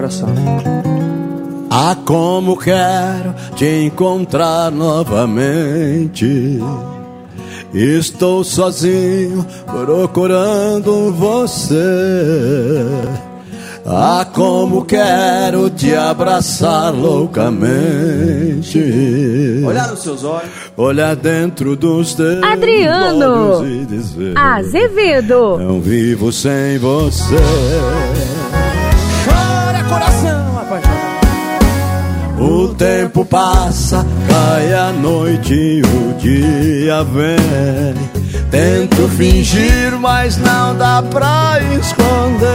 coração. Ah, como quero te encontrar novamente. Estou sozinho procurando você. Ah, como quero te abraçar loucamente. Olhar nos seus olhos, olhar dentro dos teus Adriano olhos e dizer: Azevedo, não vivo sem você. chora coração apaixonado. O tempo passa, cai a noite e o dia vem. Tento fingir, mas não dá pra esconder.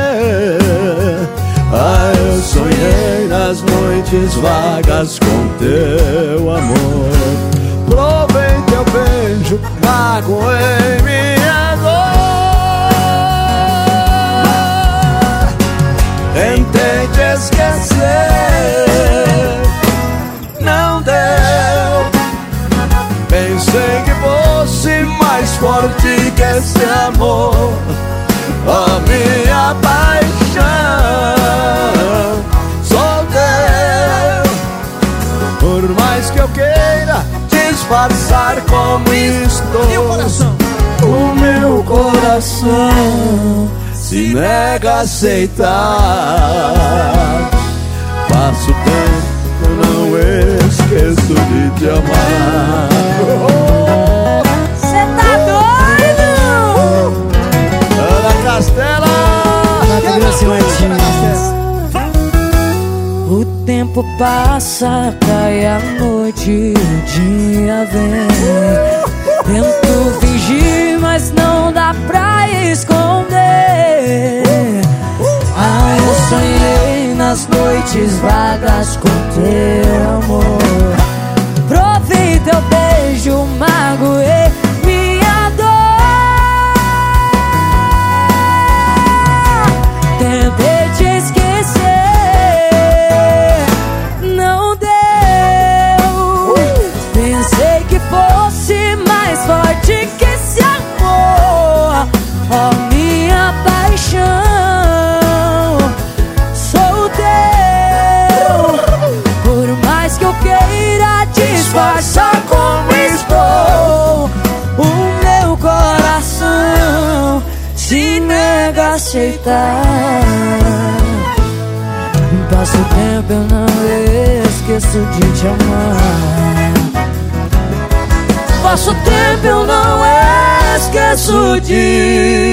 Ah, eu sonhei nas noites vagas com teu amor. Provei teu beijo, magoei minha dor. Tentei te esquecer, não deu. Pensei que fosse mais forte que esse amor. A minha paixão só deu. Por mais que eu queira disfarçar como estou, o meu coração se nega a aceitar. Passo tempo, não esqueço de te amar. cê tá doido? Ana Castela, o tempo passa, cai a noite e o dia vem. Tento fingir, mas não dá pra esconder. Ah, eu sonhei nas noites vagas com teu amor. Provei teu beijo, magoei minha dor. Tentei te esquecer, não deu. Pensei que fosse mais forte que esse amor. Oh, minha paixão sou teu. Por mais que eu queira disfarçar como estou, o meu coração se nega a aceitar. Passa o tempo, eu não esqueço de te amar. Passa o tempo, eu não esqueço de